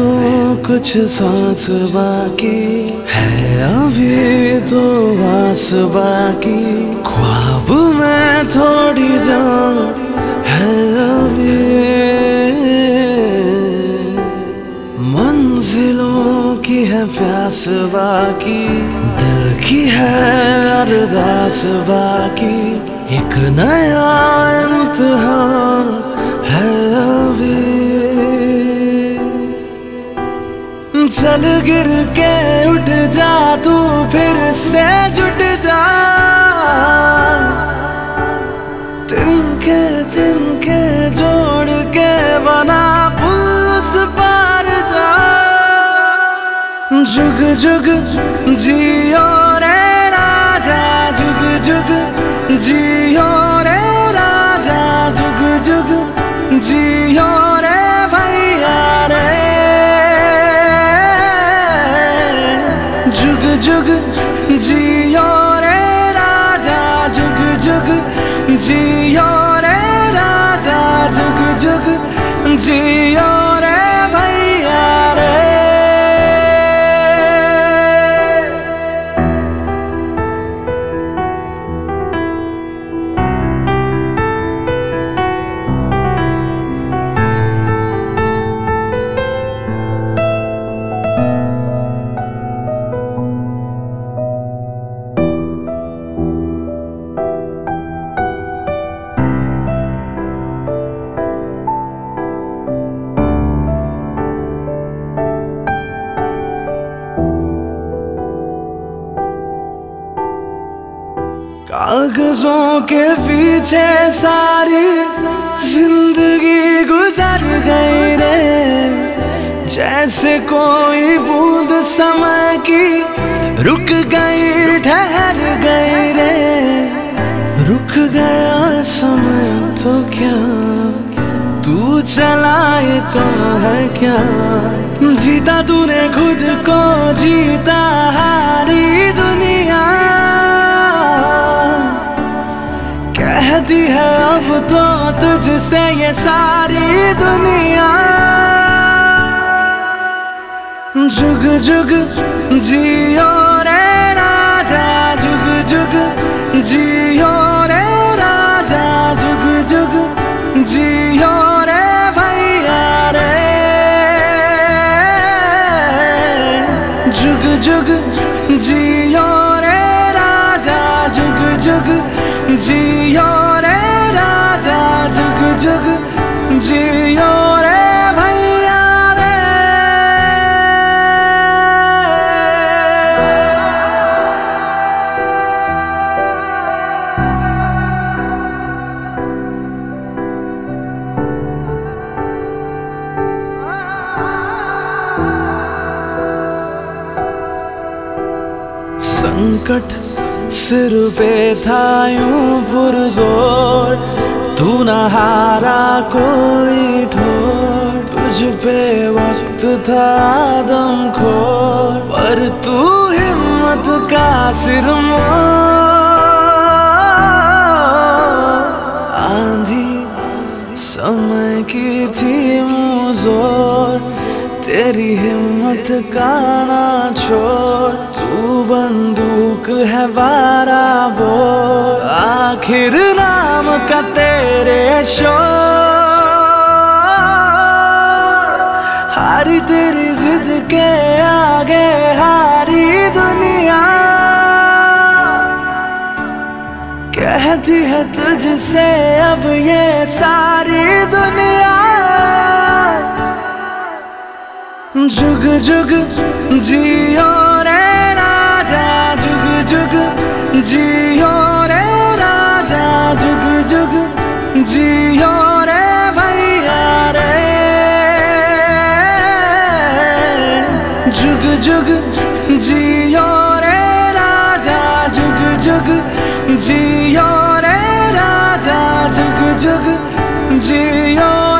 तो कुछ सांस बाकी है, अभी तो आस बाकी, ख्वाब में थोड़ी जान है अभी, मंजिलों की है प्यास बाकी, दिल की है अरदास बाकी, एक नया इम्तिहान है अभी। चल गिर के उठ जा तू, फिर से जुट जा, तिनके जोड़ के बना पुल उस पार जा। जुग जुग जियो रे राजा, जुग जुग जियो रे राजा, जुग जुग जियो रे भैया रे, जुग जुग जियो रे राजा, जुग जुग जियो रे राजा, जुग जुग जियो रे भैया रे। कागजों के पीछे सारी जिंदगी गुजर गई रे, जैसे कोई बूंद समय की रुक गई ठहर गई रे, रुक गया समय तो क्या, तू चलाए तो है क्या, जीता तूने खुद को, जीता हारी दुनिया, कहती है अब तो तुझसे ये सारी दुनिया। जुग जुग जियो रे राजा, जुग जुग जियो रे राजा, जुग जुग जियो रे भैया रे, जुग जुग जियो रे राजा, जुग जुग जियो रे राजा, जुग जुग जियो रे भैया रे। संकट सिर पे था यूं पुरजोर, तू न हारा कोई ठोर, तुझ पे वक्त था दम खोर, पर तू हिम्मत का सिर मोड़, आंधी समय की थी मुँह जोर, तेरी हिम्मत का ना छोड़, तू बंदूक है बराबर, आखिर नाम का तेरे शोर, हारी तेरी जिद के आगे हारी दुनिया, कहती है तुझसे अब ये सारी दुनिया। जुग जुग जियो रे राजा, जुग जुग जियो रे राजा, जुग जुग जियो रे भैया रे, जुग जुग जियो रे राजा, जुग जुग जियो रे राजा, जुग जुग जियो